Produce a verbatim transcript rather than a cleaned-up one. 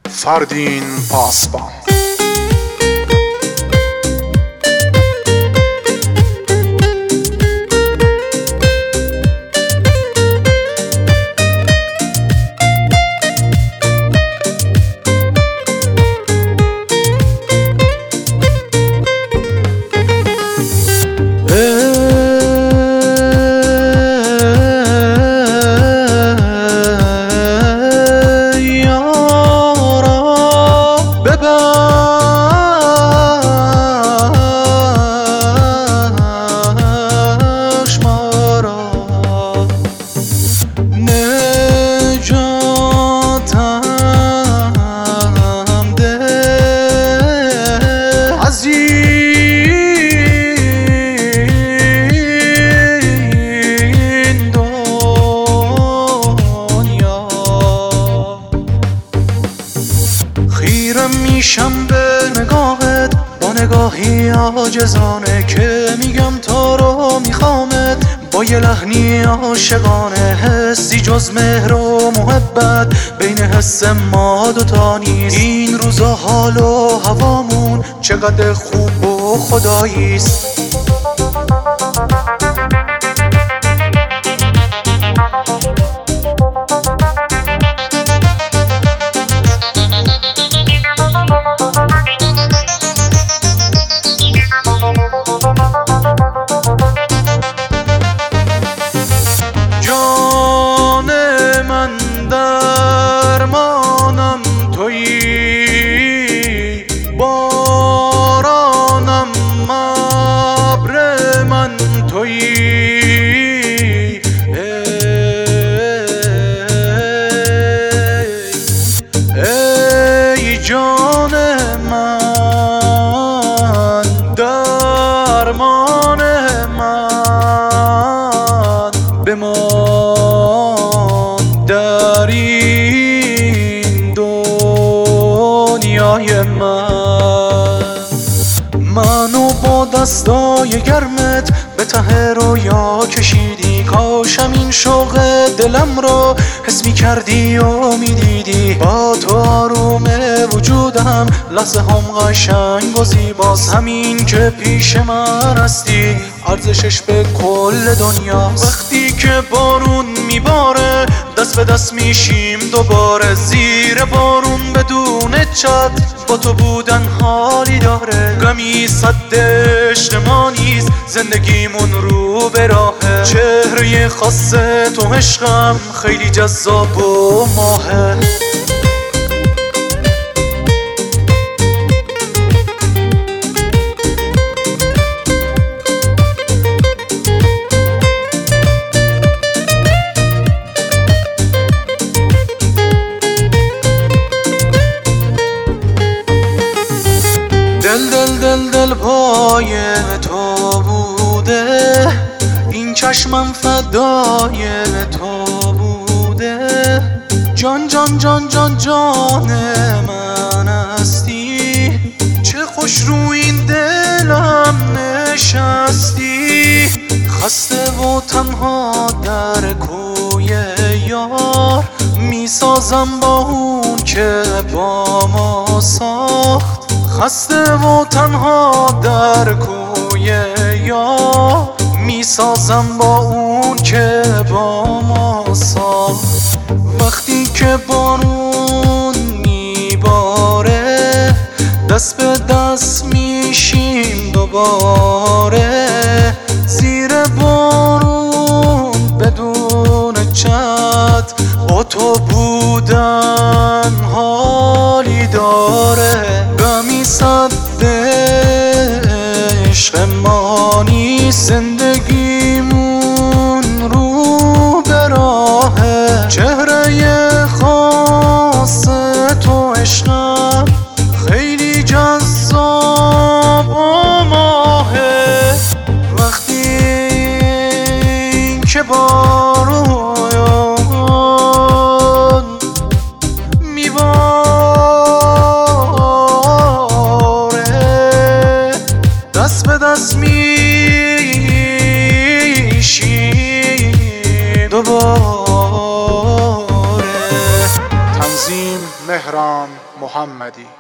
فردین پاسبان. میشم به نگاهت با نگاهی عاجزانه که میگم تو رو میخوامت با یه لحنی عاشقانه. حسی جز مهر و محبت بین حس ما دوتا نیست. این روزا حال و هوامون چقدر خوب و خداییست. جان من درمان من بمان در این دنیای من. منو با دستای گرمت به ته رویا کشیدی. کاشم این شوق دلم رو حس می کردی و می دیدی. با تو آروم وجودم لحظه هم قشنگ و زیباست. همین که پیش من هستی ارزشش به کل دنیا. وقتی که بارون میباره دست به دست میشیم دوباره. زیر بارون بدون چت با تو بودن حالی داره. غمی صد عشق ما نیست زندگیمون رو به راهه. چهره خاص تو عشقم خیلی جذاب و ماهه. دل دل دل دل پای تو بوده. این چشمم فدای تو بوده. جان جان جان جان جان من هستی. چه خوش رو این دلم نشستی. خسته و تنها در کوی یار میسازم با اون که با ما ساخت. خسته و تنها در کوی یار میسازم با اون که با ما ساخت. وقتی که بارون میباره دست به دست میشیم دوباره. زیر بارون بدون چت با تو بودن حالی داره. غمی صد عشق ما نیست زندگیمون رو به راهه. چهره خاص تو عشقم خیلی جذاب و ماهه. وقتی که بارون میباره دست به دست میشیم دوباره. تنظیم مهران مهران محمدی.